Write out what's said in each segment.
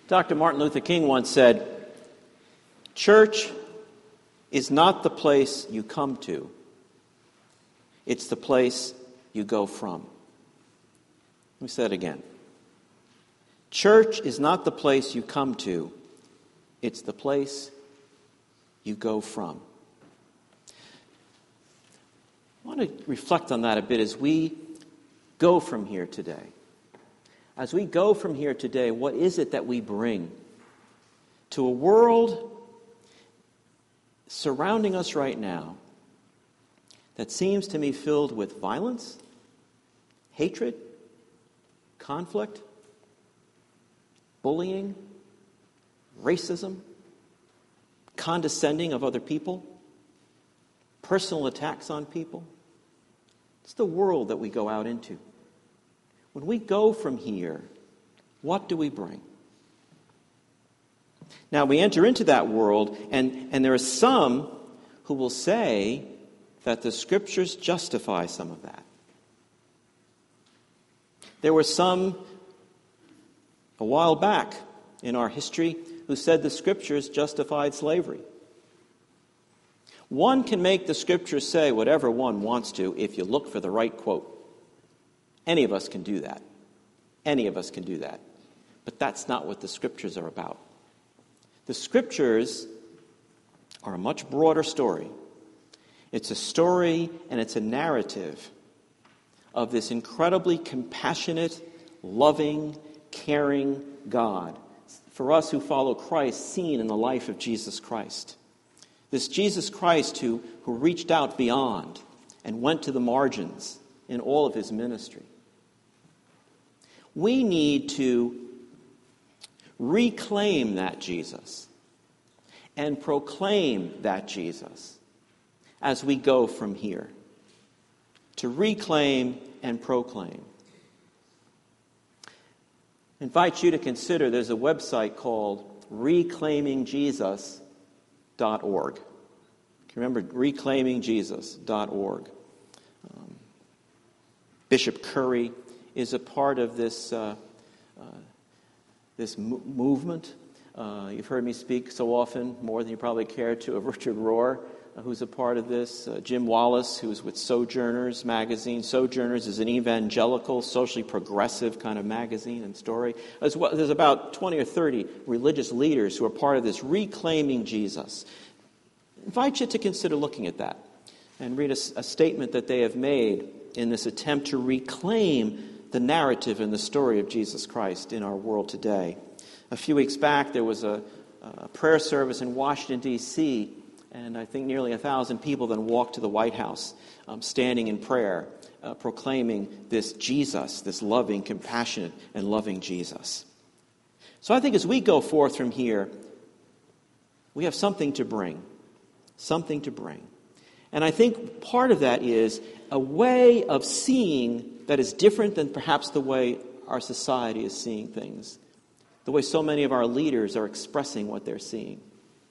Dr. Martin Luther King once said, "Church is not the place you come to. It's the place you go from." Let me say it again. Church is not the place you come to. It's the place you go from. I want to reflect on that a bit as we go from here today. As we go from here today, what is it that we bring to a world surrounding us right now that seems to me filled with violence, hatred, conflict, bullying, racism, condescending of other people, personal attacks on people? It's the world that we go out into. When we go from here, what do we bring? Now, we enter into that world, and there are some who will say that the Scriptures justify some of that. There were some a while back in our history who said the Scriptures justified slavery. One can make the Scriptures say whatever one wants to if you look for the right quote. Any of us can do that. Any of us can do that. But that's not what the Scriptures are about. The Scriptures are a much broader story. It's a story and it's a narrative of this incredibly compassionate, loving, caring God. For us who follow Christ, seen in the life of Jesus Christ. This Jesus Christ who reached out beyond and went to the margins in all of his ministry. We need to reclaim that Jesus and proclaim that Jesus as we go from here. To reclaim and proclaim. I invite you to consider there's a website called reclaimingjesus.org. Can you remember reclaimingjesus.org? Bishop Curry is a part of this movement. You've heard me speak so often, more than you probably care to, of Richard Rohr, who's a part of this. Jim Wallace, who's with Sojourners magazine. Sojourners is an evangelical, socially progressive kind of magazine and story. As well, there's about 20 or 30 religious leaders who are part of this Reclaiming Jesus. I invite you to consider looking at that and read a statement that they have made in this attempt to reclaim the narrative and the story of Jesus Christ in our world today. A few weeks back, there was a prayer service in Washington, D.C., and I think nearly 1,000 people then walked to the White House, standing in prayer, proclaiming this Jesus, this loving, compassionate, and loving Jesus. So I think as we go forth from here, we have something to bring. Something to bring. And I think part of that is a way of seeing that is different than perhaps the way our society is seeing things. The way so many of our leaders are expressing what they're seeing.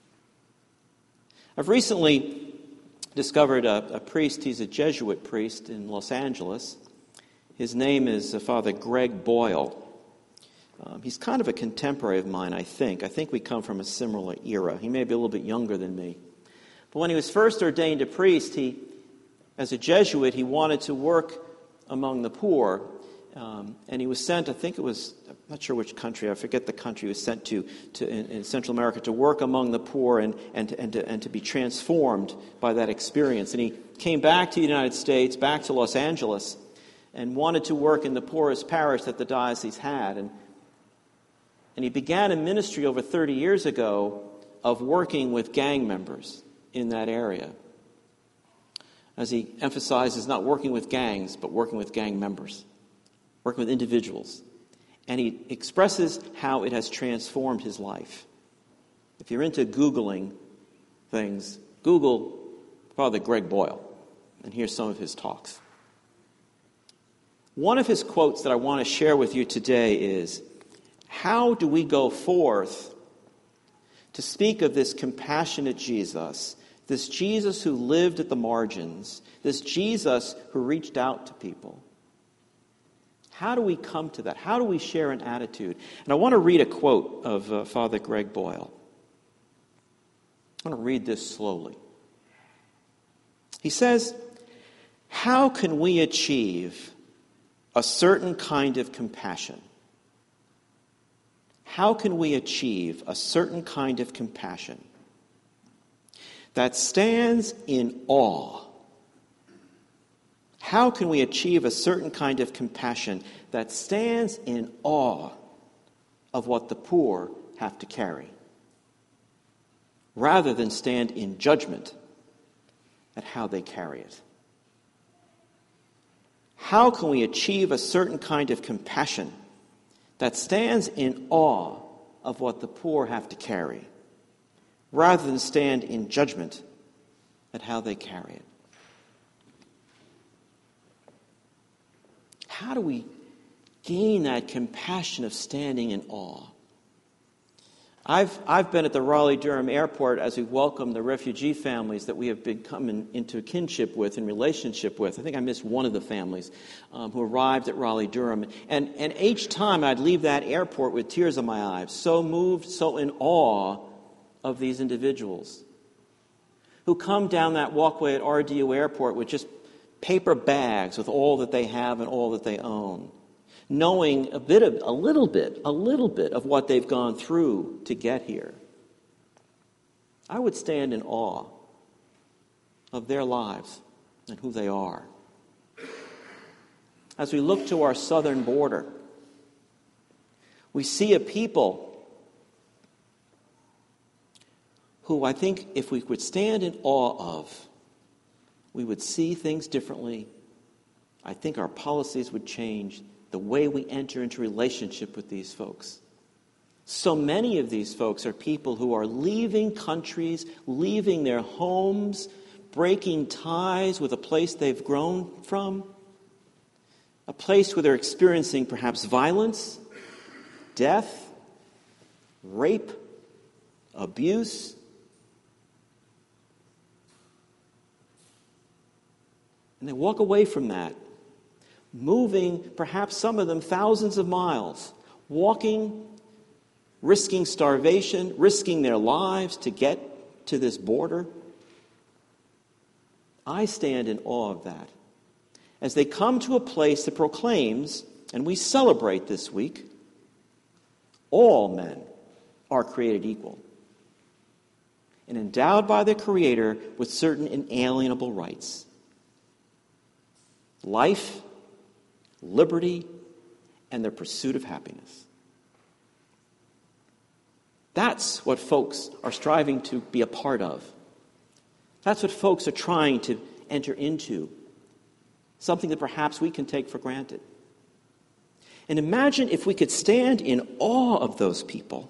I've recently discovered a priest. He's a Jesuit priest in Los Angeles. His name is Father Greg Boyle. He's kind of a contemporary of mine, I think. I think we come from a similar era. He may be a little bit younger than me. But when he was first ordained a priest, as a Jesuit, he wanted to work among the poor. And he was sent, I think it was, I'm not sure which country, I forget the country he was sent to in Central America to work among the poor and to be transformed by that experience. And he came back to the United States, back to Los Angeles, and wanted to work in the poorest parish that the diocese had. And he began a ministry over 30 years ago of working with gang members in that area. As he emphasizes, not working with gangs, but working with gang members. Working with individuals. And he expresses how it has transformed his life. If you're into Googling things, Google Father Greg Boyle, and here's some of his talks. One of his quotes that I want to share with you today is, how do we go forth to speak of this compassionate Jesus, this Jesus who lived at the margins, this Jesus who reached out to people? How do we come to that? How do we share an attitude? And I want to read a quote of Father Greg Boyle. I want to read this slowly. He says, "How can we achieve a certain kind of compassion? How can we achieve a certain kind of compassion that stands in awe? How can we achieve a certain kind of compassion that stands in awe of what the poor have to carry, rather than stand in judgment at how they carry it? How can we achieve a certain kind of compassion that stands in awe of what the poor have to carry, rather than stand in judgment at how they carry it?" How do we gain that compassion of standing in awe? I've been at the Raleigh-Durham airport as we welcome the refugee families that we have been coming into kinship with and relationship with. I think I missed one of the families who arrived at Raleigh-Durham. And each time I'd leave that airport with tears in my eyes, so moved, so in awe of these individuals who come down that walkway at RDU Airport with just paper bags with all that they have and all that they own, knowing a little bit of what they've gone through to get here. I would stand in awe of their lives and who they are. As we look to our southern border, we see a people who I think if we could stand in awe of, we would see things differently. I think our policies would change, the way we enter into relationship with these folks. So many of these folks are people who are leaving countries, leaving their homes, breaking ties with a place they've grown from, a place where they're experiencing perhaps violence, death, rape, abuse. And they walk away from that, moving, perhaps some of them, thousands of miles, walking, risking starvation, risking their lives to get to this border. I stand in awe of that. As they come to a place that proclaims, and we celebrate this week, all men are created equal and endowed by the Creator with certain inalienable rights. Life, liberty, and the pursuit of happiness. That's what folks are striving to be a part of. That's what folks are trying to enter into. Something that perhaps we can take for granted. And imagine if we could stand in awe of those people.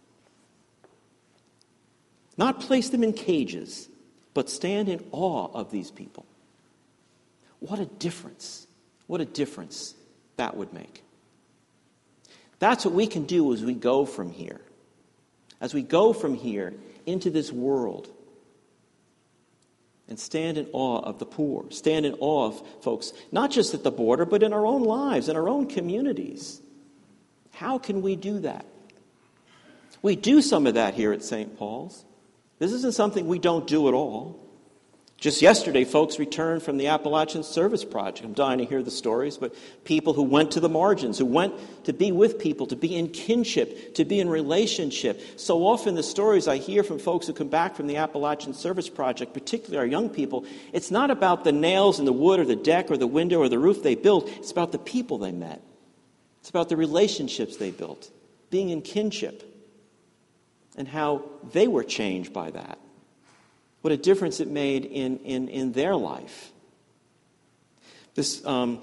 Not place them in cages, but stand in awe of these people. What a difference that would make. That's what we can do as we go from here. As we go from here into this world and stand in awe of the poor, stand in awe of folks, not just at the border, but in our own lives, in our own communities. How can we do that? We do some of that here at St. Paul's. This isn't something we don't do at all. Just yesterday, folks returned from the Appalachian Service Project. I'm dying to hear the stories, but people who went to the margins, who went to be with people, to be in kinship, to be in relationship. So often the stories I hear from folks who come back from the Appalachian Service Project, particularly our young people, it's not about the nails in the wood or the deck or the window or the roof they built. It's about the people they met. It's about the relationships they built, being in kinship, and how they were changed by that. What a difference it made in their life. This Father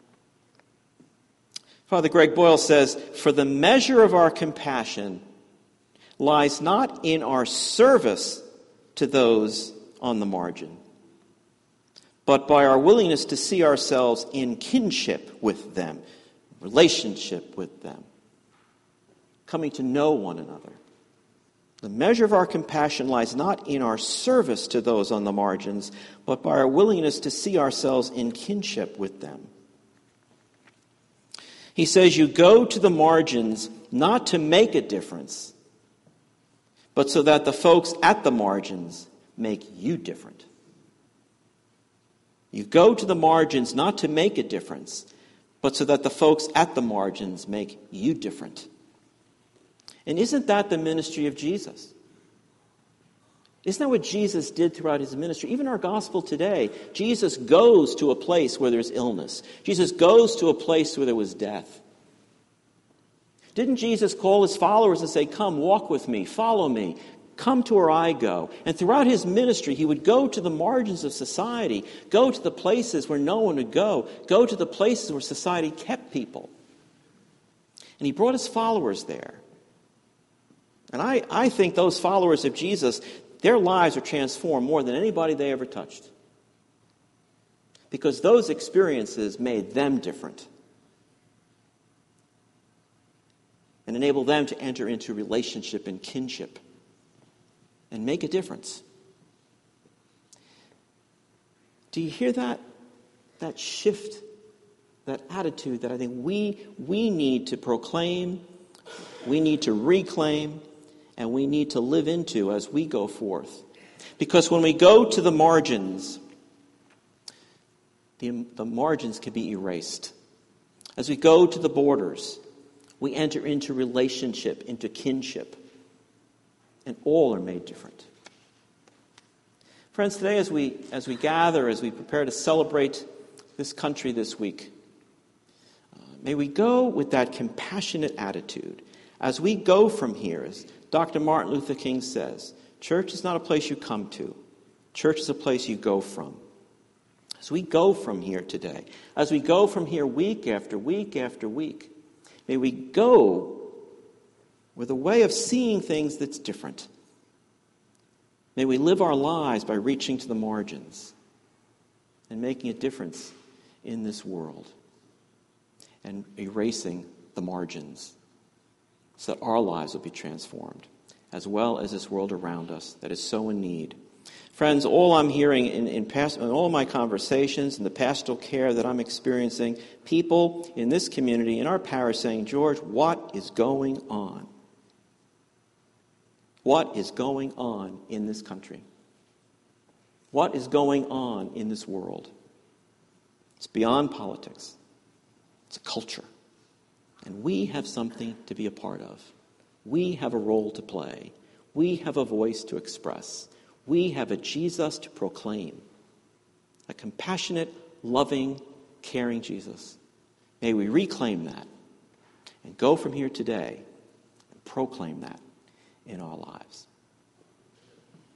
Greg Boyle says, "For the measure of our compassion lies not in our service to those on the margin, but by our willingness to see ourselves in kinship with them, relationship with them, coming to know one another. The measure of our compassion lies not in our service to those on the margins, but by our willingness to see ourselves in kinship with them." He says you go to the margins not to make a difference, but so that the folks at the margins make you different. You go to the margins not to make a difference, but so that the folks at the margins make you different. And isn't that the ministry of Jesus? Isn't that what Jesus did throughout his ministry? Even our gospel today, Jesus goes to a place where there's illness. Jesus goes to a place where there was death. Didn't Jesus call his followers and say, come, walk with me, follow me, come to where I go? And throughout his ministry, he would go to the margins of society, go to the places where no one would go to the places where society kept people. And he brought his followers there. And I think those followers of Jesus, their lives are transformed more than anybody they ever touched. Because those experiences made them different. And enabled them to enter into relationship and kinship. And make a difference. Do you hear that? That shift, that attitude that I think we need to proclaim, we need to reclaim, and we need to live into as we go forth. Because when we go to the margins, the margins can be erased. As we go to the borders, we enter into relationship, into kinship, and all are made different. Friends, today as we gather, as we prepare to celebrate this country this week, may we go with that compassionate attitude. As we go from here, as Dr. Martin Luther King says, church is not a place you come to. Church is a place you go from. As we go from here today, as we go from here week after week after week, may we go with a way of seeing things that's different. May we live our lives by reaching to the margins and making a difference in this world and erasing the margins so that our lives will be transformed, as well as this world around us that is so in need. Friends, all I'm hearing in all my conversations and the pastoral care that I'm experiencing, people in this community, in our parish, saying, George, what is going on? What is going on in this country? What is going on in this world? It's beyond politics. It's a culture. And we have something to be a part of. We have a role to play. We have a voice to express. We have a Jesus to proclaim. A compassionate, loving, caring Jesus. May we reclaim that and go from here today and proclaim that in our lives.